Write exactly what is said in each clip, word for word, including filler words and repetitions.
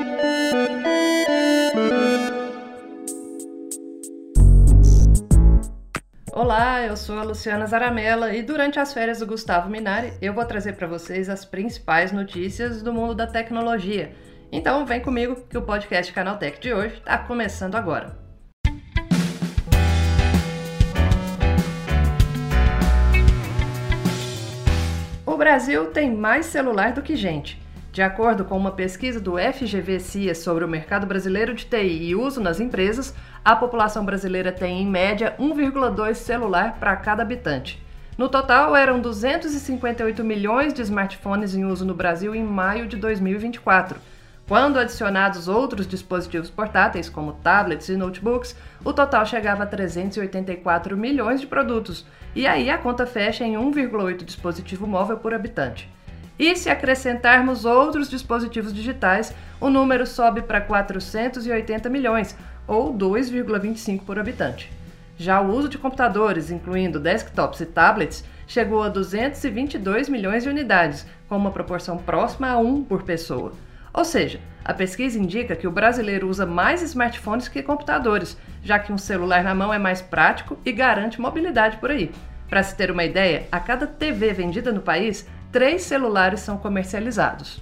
Olá, eu sou a Luciana Zaramella e durante as férias do Gustavo Minari eu vou trazer para vocês as principais notícias do mundo da tecnologia. Então vem comigo que o podcast Canaltech de hoje está começando agora. O Brasil tem mais celular do que gente. De acordo com uma pesquisa do F G V C I A sobre o mercado brasileiro de T I e uso nas empresas, a população brasileira tem, em média, um vírgula dois celular para cada habitante. No total, eram duzentos e cinquenta e oito milhões de smartphones em uso no Brasil em maio de dois mil e vinte e quatro. Quando adicionados outros dispositivos portáteis, como tablets e notebooks, o total chegava a trezentos e oitenta e quatro milhões de produtos, e aí a conta fecha em um vírgula oito dispositivo móvel por habitante. E se acrescentarmos outros dispositivos digitais, o número sobe para quatrocentos e oitenta milhões, ou dois vírgula vinte e cinco por habitante. Já o uso de computadores, incluindo desktops e tablets, chegou a duzentos e vinte e dois milhões de unidades, com uma proporção próxima a um por pessoa. Ou seja, a pesquisa indica que o brasileiro usa mais smartphones que computadores, já que um celular na mão é mais prático e garante mobilidade por aí. Para se ter uma ideia, a cada T V vendida no país, três celulares são comercializados.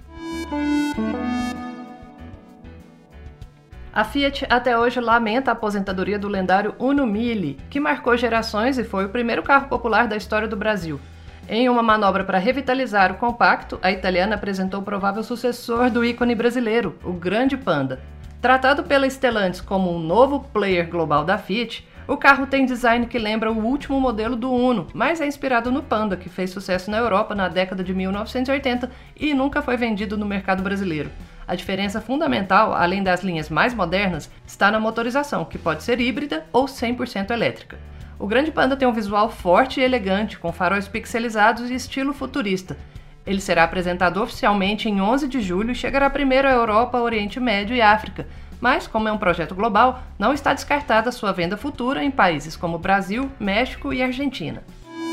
A Fiat até hoje lamenta a aposentadoria do lendário Uno Mille, que marcou gerações e foi o primeiro carro popular da história do Brasil. Em uma manobra para revitalizar o compacto, a italiana apresentou o provável sucessor do ícone brasileiro, o Grande Panda. Tratado pela Stellantis como um novo player global da Fiat, o carro tem design que lembra o último modelo do Uno, mas é inspirado no Panda, que fez sucesso na Europa na década de mil novecentos e oitenta e nunca foi vendido no mercado brasileiro. A diferença fundamental, além das linhas mais modernas, está na motorização, que pode ser híbrida ou cem por cento elétrica. O Grande Panda tem um visual forte e elegante, com faróis pixelizados e estilo futurista. Ele será apresentado oficialmente em onze de julho e chegará primeiro à Europa, Oriente Médio e África. Mas, como é um projeto global, não está descartada sua venda futura em países como Brasil, México e Argentina.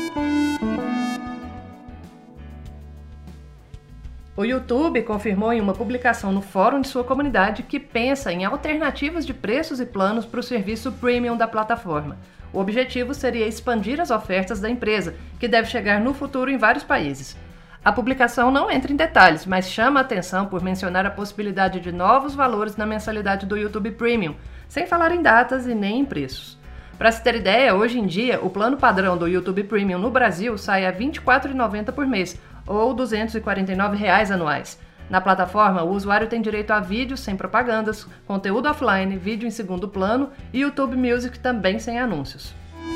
O YouTube confirmou em uma publicação no fórum de sua comunidade que pensa em alternativas de preços e planos para o serviço premium da plataforma. O objetivo seria expandir as ofertas da empresa, que deve chegar no futuro em vários países. A publicação não entra em detalhes, mas chama a atenção por mencionar a possibilidade de novos valores na mensalidade do YouTube Premium, sem falar em datas e nem em preços. Para se ter ideia, hoje em dia, o plano padrão do YouTube Premium no Brasil sai a vinte e quatro reais e noventa centavos por mês, ou duzentos e quarenta e nove reais anuais. Na plataforma, o usuário tem direito a vídeos sem propagandas, conteúdo offline, vídeo em segundo plano e YouTube Music também sem anúncios.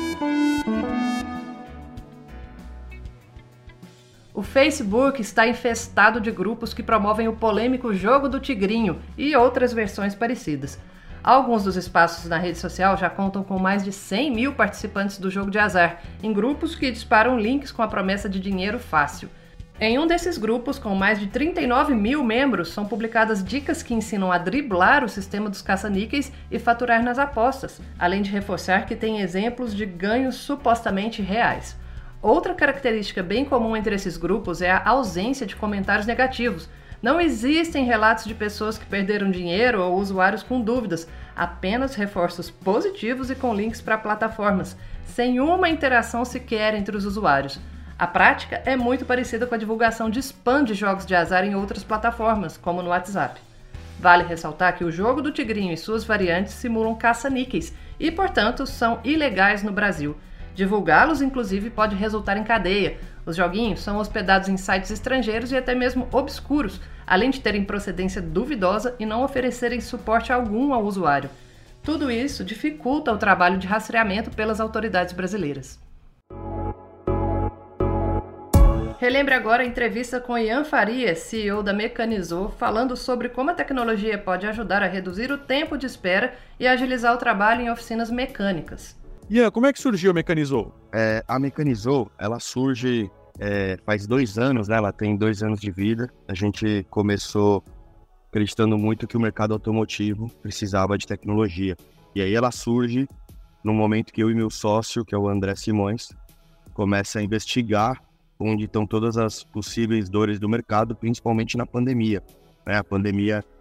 O Facebook está infestado de grupos que promovem o polêmico Jogo do Tigrinho e outras versões parecidas. Alguns dos espaços na rede social já contam com mais de cem mil participantes do jogo de azar, em grupos que disparam links com a promessa de dinheiro fácil. Em um desses grupos, com mais de trinta e nove mil membros, são publicadas dicas que ensinam a driblar o sistema dos caça-níqueis e faturar nas apostas, além de reforçar que tem exemplos de ganhos supostamente reais. Outra característica bem comum entre esses grupos é a ausência de comentários negativos. Não existem relatos de pessoas que perderam dinheiro ou usuários com dúvidas, apenas reforços positivos e com links para plataformas, sem uma interação sequer entre os usuários. A prática é muito parecida com a divulgação de spam de jogos de azar em outras plataformas, como no WhatsApp. Vale ressaltar que o Jogo do Tigrinho e suas variantes simulam caça-níqueis e, portanto, são ilegais no Brasil. Divulgá-los, inclusive, pode resultar em cadeia. Os joguinhos são hospedados em sites estrangeiros e até mesmo obscuros, além de terem procedência duvidosa e não oferecerem suporte algum ao usuário. Tudo isso dificulta o trabalho de rastreamento pelas autoridades brasileiras. Relembre agora a entrevista com Ian Faria, C E O da Mecanizou, falando sobre como a tecnologia pode ajudar a reduzir o tempo de espera e agilizar o trabalho em oficinas mecânicas. Ian, como é que surgiu a Mecanizou? É, a Mecanizou, ela surge é, faz dois anos, né? Ela tem dois anos de vida. A gente começou acreditando muito que o mercado automotivo precisava de tecnologia. E aí ela surge no momento que eu e meu sócio, que é o André Simões, começa a investigar onde estão todas as possíveis dores do mercado, principalmente na pandemia. Né? A pandemia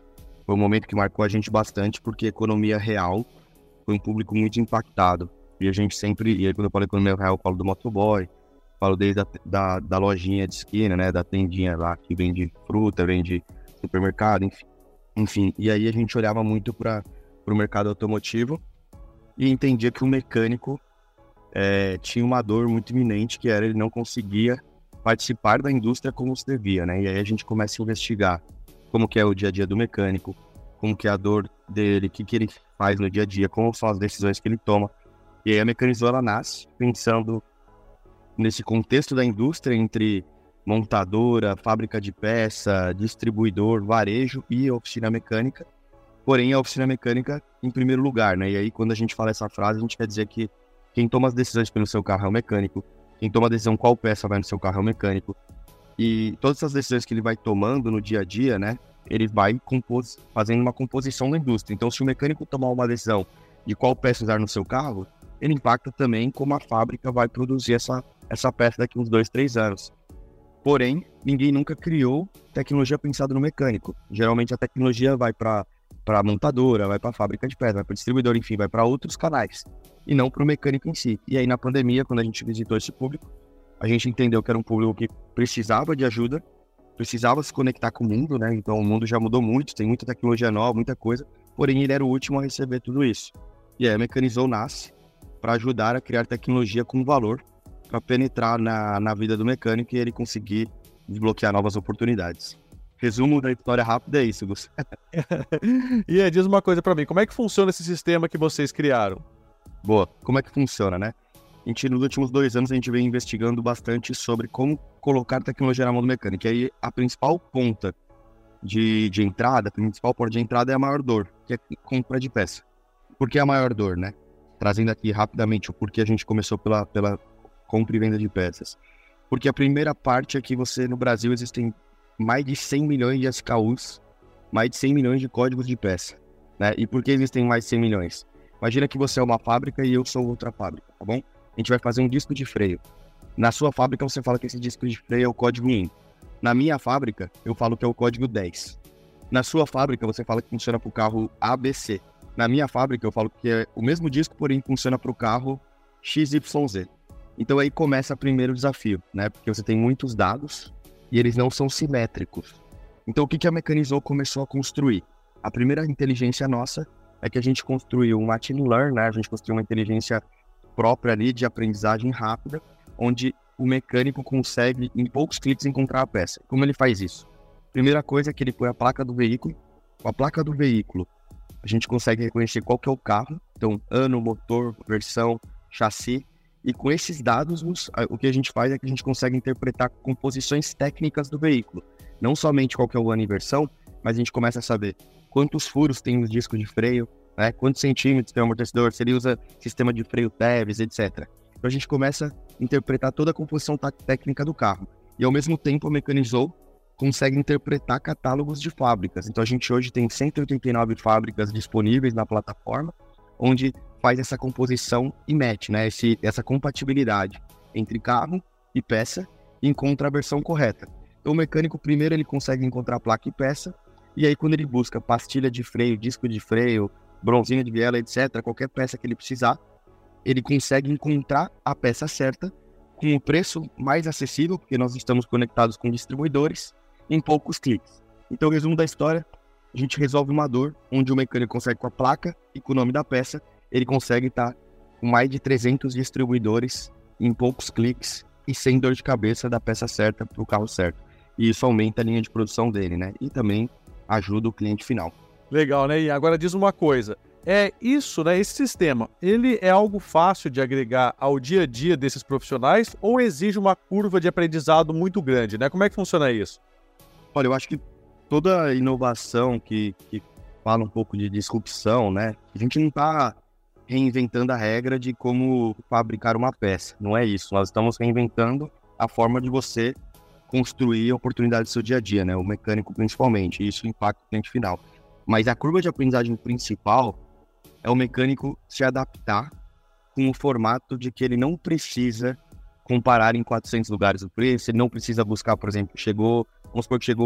Foi um momento que marcou a gente bastante, porque a economia real foi um público muito impactado. E a gente sempre, e aí quando eu falo economia real, eu falo do motoboy, falo desde a, da, da lojinha de esquina, né, da tendinha lá que vende fruta, vende supermercado, enfim. enfim. E aí a gente olhava muito para o mercado automotivo e entendia que o mecânico é, tinha uma dor muito iminente, que era ele não conseguia participar da indústria como se devia, né? E aí a gente começa a investigar como que é o dia a dia do mecânico, como que é a dor dele, o que, que ele faz no dia a dia, como são as decisões que ele toma. E aí a Mecanizou, ela nasce pensando nesse contexto da indústria entre montadora, fábrica de peça, distribuidor, varejo e oficina mecânica. Porém, a oficina mecânica em primeiro lugar, né? E aí, quando a gente fala essa frase, a gente quer dizer que quem toma as decisões pelo seu carro é o mecânico, quem toma a decisão qual peça vai no seu carro é o mecânico. E todas essas decisões que ele vai tomando no dia a dia, né? Ele vai compos... fazendo uma composição da indústria. Então, se o mecânico tomar uma decisão de qual peça usar no seu carro, ele impacta também como a fábrica vai produzir essa, essa peça daqui uns dois, três anos. Porém, ninguém nunca criou tecnologia pensada no mecânico. Geralmente a tecnologia vai para para a montadora, vai para a fábrica de peça, vai para o distribuidor, enfim, vai para outros canais, e não para o mecânico em si. E aí na pandemia, quando a gente visitou esse público, a gente entendeu que era um público que precisava de ajuda, precisava se conectar com o mundo, né? Então o mundo já mudou muito, tem muita tecnologia nova, muita coisa, porém ele era o último a receber tudo isso. E aí a Mecanizou nasce para ajudar a criar tecnologia com valor, para penetrar na, na vida do mecânico e ele conseguir desbloquear novas oportunidades. Resumo da história rápida é isso, Gus. E aí, diz uma coisa pra mim, como é que funciona esse sistema que vocês criaram? Boa, como é que funciona, né? A gente, nos últimos dois anos, a gente vem investigando bastante sobre como colocar tecnologia na mão do mecânico. E aí, a principal ponta de, de entrada, a principal porta de entrada é a maior dor, que é a compra de peça. Por que a maior dor, né? Trazendo aqui rapidamente o porquê a gente começou pela, pela compra e venda de peças. Porque a primeira parte é que você, no Brasil, existem mais de cem milhões de S K Us, mais de cem milhões de códigos de peça, né? E por que existem mais de cem milhões? Imagina que você é uma fábrica e eu sou outra fábrica, tá bom? A gente vai fazer um disco de freio. Na sua fábrica você fala que esse disco de freio é o código um. Na minha fábrica, eu falo que é o código dez. Na sua fábrica, você fala que funciona para o carro A B C. Na minha fábrica, eu falo que é o mesmo disco, porém funciona para o carro X Y Z. Então aí começa o primeiro desafio, né? Porque você tem muitos dados e eles não são simétricos. Então, o que, que a Mecanizou começou a construir? A primeira inteligência nossa é que a gente construiu um machine learning, né? A gente construiu uma inteligência própria ali de aprendizagem rápida, onde o mecânico consegue, em poucos cliques, encontrar a peça. Como ele faz isso? Primeira coisa é que ele põe a placa do veículo. Com a placa do veículo, a gente consegue reconhecer qual que é o carro. Então, ano, motor, versão, chassi. E com esses dados, o que a gente faz é que a gente consegue interpretar composições técnicas do veículo. Não somente qual que é o ano e versão, mas a gente começa a saber quantos furos tem no disco de freio, né? Quantos centímetros tem o amortecedor, se ele usa sistema de freio T E V S, etcétera. Então a gente começa a interpretar toda a composição técnica do carro. E ao mesmo tempo a Mecanizou consegue interpretar catálogos de fábricas. Então a gente hoje tem cento e oitenta e nove fábricas disponíveis na plataforma, onde faz essa composição e match, né? Esse, essa compatibilidade entre carro e peça e encontra a versão correta. Então o mecânico primeiro ele consegue encontrar placa e peça, e aí quando ele busca pastilha de freio, disco de freio, bronzina de biela, etcétera, qualquer peça que ele precisar, ele consegue encontrar a peça certa com o preço mais acessível, porque nós estamos conectados com distribuidores, em poucos cliques. Então, resumo da história, a gente resolve uma dor, onde o mecânico consegue com a placa e com o nome da peça, ele consegue estar com mais de trezentos distribuidores em poucos cliques e sem dor de cabeça da peça certa para o carro certo. E isso aumenta a linha de produção dele, né? E também ajuda o cliente final. Legal, né? E agora diz uma coisa, é isso, né? Esse sistema, ele é algo fácil de agregar ao dia a dia desses profissionais ou exige uma curva de aprendizado muito grande, né? Como é que funciona isso? Olha, eu acho que toda inovação que, que fala um pouco de disrupção, né? A gente não está reinventando a regra de como fabricar uma peça, não é isso. Nós estamos reinventando a forma de você construir oportunidades do seu dia a dia, né? O mecânico principalmente, e isso impacta o cliente final. Mas a curva de aprendizagem principal é o mecânico se adaptar com o formato de que ele não precisa comparar em quatrocentos lugares o preço, ele não precisa buscar, por exemplo, chegou, vamos supor que chegou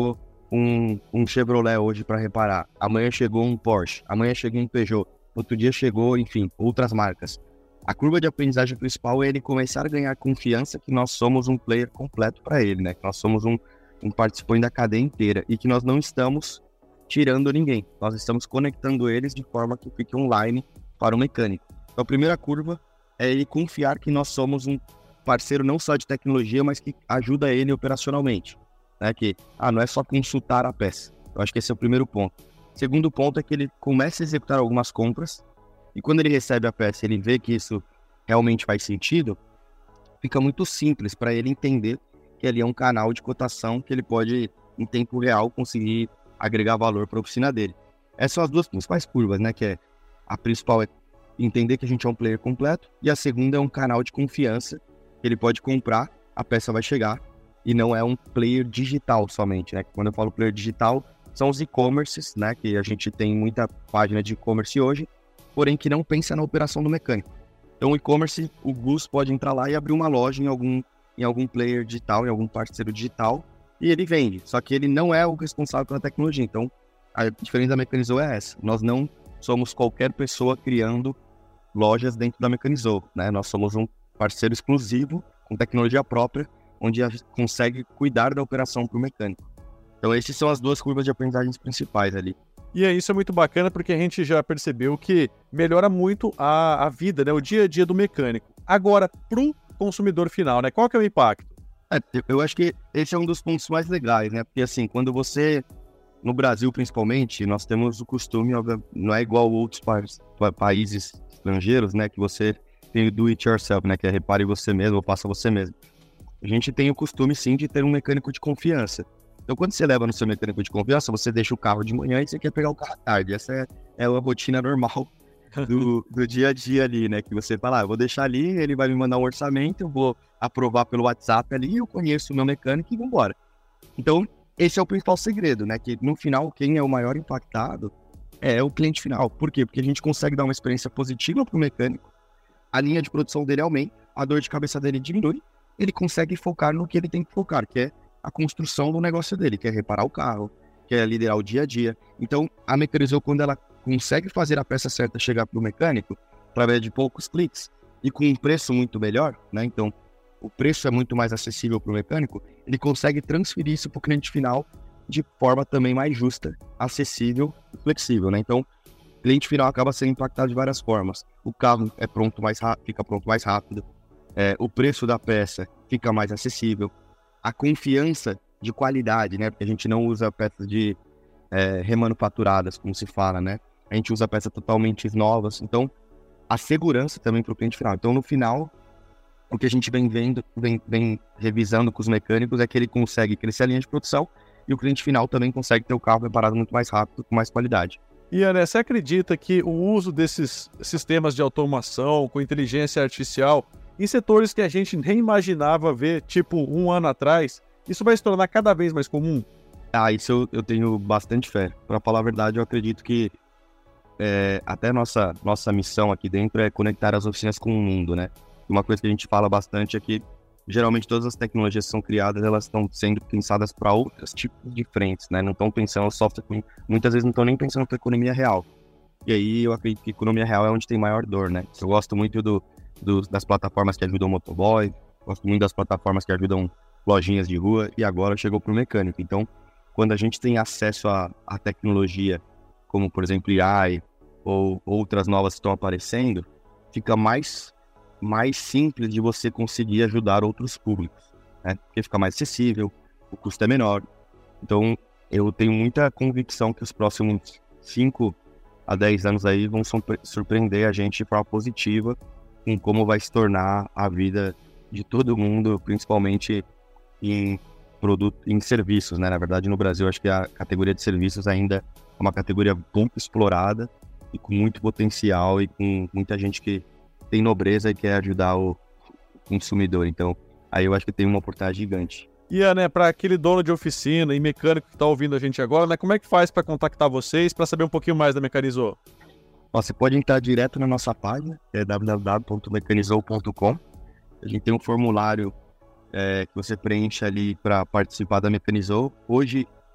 um, um Chevrolet hoje para reparar, amanhã chegou um Porsche, amanhã chegou um Peugeot, outro dia chegou, enfim, outras marcas. A curva de aprendizagem principal é ele começar a ganhar confiança que nós somos um player completo para ele, né? Que nós somos um, um participante da cadeia inteira e que nós não estamos tirando ninguém. Nós estamos conectando eles de forma que fique online para o mecânico. Então, a primeira curva é ele confiar que nós somos um parceiro não só de tecnologia, mas que ajuda ele operacionalmente. Né? Que ah, não é só consultar a peça. Eu acho que esse é o primeiro ponto. Segundo ponto é que ele começa a executar algumas compras e quando ele recebe a peça, ele vê que isso realmente faz sentido, fica muito simples para ele entender que ali é um canal de cotação que ele pode, em tempo real, conseguir agregar valor para a oficina dele. Essas são as duas principais curvas, né? Que é a principal é entender que a gente é um player completo e a segunda é um canal de confiança que ele pode comprar, a peça vai chegar e não é um player digital somente, né? Quando eu falo player digital, são os e-commerces, né? Que a gente tem muita página de e-commerce hoje, porém que não pensa na operação do mecânico. Então o e-commerce, o Gus pode entrar lá e abrir uma loja em algum, em algum player digital, em algum parceiro digital, e ele vende. Só que ele não é o responsável pela tecnologia. Então a diferença da Mecanizou é essa. Nós não somos qualquer pessoa criando lojas dentro da Mecanizou, né? Nós somos um parceiro exclusivo, com tecnologia própria, onde a gente consegue cuidar da operação para o mecânico. Então essas são as duas curvas de aprendizagens principais ali. E é, isso é muito bacana porque a gente já percebeu que melhora muito a, a vida, né? O dia a dia do mecânico. Agora, para o consumidor final, né? Qual que é o impacto? É, eu acho que esse é um dos pontos mais legais, né? Porque assim, quando você, no Brasil principalmente, nós temos o costume, não é igual outros pa- países estrangeiros, né? Que você tem o do it yourself, né? Que é repare você mesmo ou faça você mesmo. A gente tem o costume, sim, de ter um mecânico de confiança. Então, quando você leva no seu mecânico de confiança, você deixa o carro de manhã e você quer pegar o carro à tarde. Essa é, é a rotina normal do, do dia a dia ali, né? Que você fala, ah, eu vou deixar ali, ele vai me mandar um orçamento, eu vou aprovar pelo WhatsApp ali, eu conheço o meu mecânico e vamos embora. Então, esse é o principal segredo, né? Que no final, quem é o maior impactado é o cliente final. Por quê? Porque a gente consegue dar uma experiência positiva para o mecânico, a linha de produção dele aumenta, a dor de cabeça dele diminui, ele consegue focar no que ele tem que focar, que é a construção do negócio dele, que é reparar o carro, que é liderar o dia a dia. Então, a Mecanizou, quando ela consegue fazer a peça certa chegar para o mecânico, através de poucos cliques, e com um preço muito melhor, né? Então, o preço é muito mais acessível para o mecânico, ele consegue transferir isso para o cliente final de forma também mais justa, acessível e flexível, né? Então, o cliente final acaba sendo impactado de várias formas. O carro é pronto mais rápido, fica pronto mais rápido, é, o preço da peça fica mais acessível, a confiança de qualidade, né? Porque a gente não usa peças de é, remanufaturadas, como se fala, né? A gente usa peças totalmente novas. Então, a segurança também para o cliente final. Então, no final, o que a gente vem vendo, vem, vem revisando com os mecânicos é que ele consegue crescer a linha de produção e o cliente final também consegue ter o carro reparado muito mais rápido, com mais qualidade. E, Ana, você acredita que o uso desses sistemas de automação com inteligência artificial em setores que a gente nem imaginava ver, tipo, um ano atrás, isso vai se tornar cada vez mais comum? Ah, isso eu, eu tenho bastante fé. Para falar a verdade, eu acredito que é, até nossa, nossa missão aqui dentro é conectar as oficinas com o mundo, né? Uma coisa que a gente fala bastante é que, geralmente, todas as tecnologias que são criadas, elas estão sendo pensadas para outros tipos de frentes, né? Não estão pensando software, muitas vezes não estão nem pensando para economia real. E aí, eu acredito que economia real é onde tem maior dor, né? Eu gosto muito do Do, das plataformas que ajudam o motoboy, gosto muito das plataformas que ajudam lojinhas de rua e agora chegou para o mecânico. Então, quando a gente tem acesso à, à tecnologia, como por exemplo A I ou outras novas que estão aparecendo, fica mais, mais simples de você conseguir ajudar outros públicos, né? Porque fica mais acessível, o custo é menor. Então, eu tenho muita convicção que os próximos cinco a dez anos aí vão surpreender a gente de forma positiva com como vai se tornar a vida de todo mundo, principalmente em, produto, em serviços, né? Na verdade, no Brasil, acho que a categoria de serviços ainda é uma categoria pouco explorada e com muito potencial e com muita gente que tem nobreza e quer ajudar o consumidor. Então, aí eu acho que tem uma oportunidade gigante. E, né, para aquele dono de oficina e mecânico que está ouvindo a gente agora, né, como é que faz para contactar vocês, para saber um pouquinho mais da Mecanizou? Você pode entrar direto na nossa página, que é w w w ponto mecanizou ponto com. A gente tem um formulário é, que você preenche ali para participar da Mecanizou. Hoje,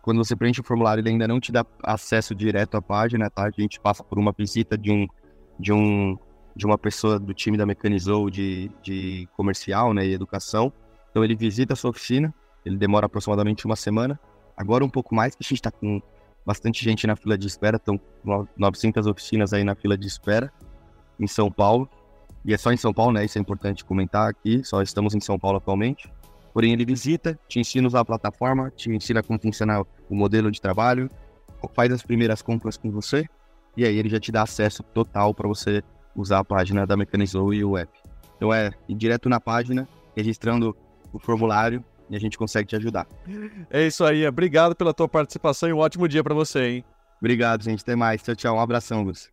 quando você preenche o formulário, ele ainda não te dá acesso direto à página, tá? A gente passa por uma visita de um, de um, de uma pessoa do time da Mecanizou de, de comercial, né, e educação. Então ele visita a sua oficina, ele demora aproximadamente uma semana. Agora um pouco mais, que a gente está com bastante gente na fila de espera, estão novecentas oficinas aí na fila de espera em São Paulo. E é só em São Paulo, né? Isso é importante comentar aqui, só estamos em São Paulo atualmente. Porém, ele visita, te ensina a usar a plataforma, te ensina como funciona o modelo de trabalho, faz as primeiras compras com você, e aí ele já te dá acesso total para você usar a página da Mecanizou e o app. Então é ir direto na página, registrando o formulário, e a gente consegue te ajudar. É isso aí, obrigado pela tua participação e um ótimo dia para você, hein? Obrigado, gente. Até mais. Tchau, tchau. Um abração, Gus.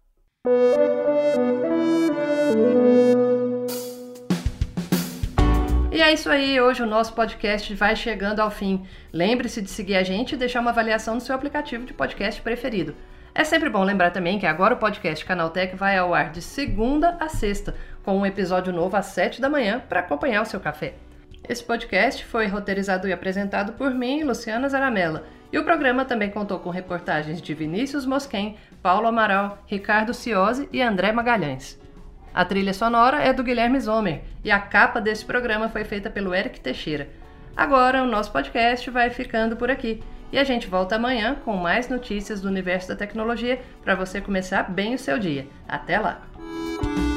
E é isso aí, hoje o nosso podcast vai chegando ao fim. Lembre-se de seguir a gente e deixar uma avaliação no seu aplicativo de podcast preferido. É sempre bom lembrar também que agora o podcast Canaltech vai ao ar de segunda a sexta, com um episódio novo às sete da manhã para acompanhar o seu café. Esse podcast foi roteirizado e apresentado por mim, Luciana Zaramella, e o programa também contou com reportagens de Vinícius Mosquen, Paulo Amaral, Ricardo Ciosi e André Magalhães. A trilha sonora é do Guilherme Zomer e a capa desse programa foi feita pelo Eric Teixeira. Agora o nosso podcast vai ficando por aqui e a gente volta amanhã com mais notícias do universo da tecnologia para você começar bem o seu dia. Até lá!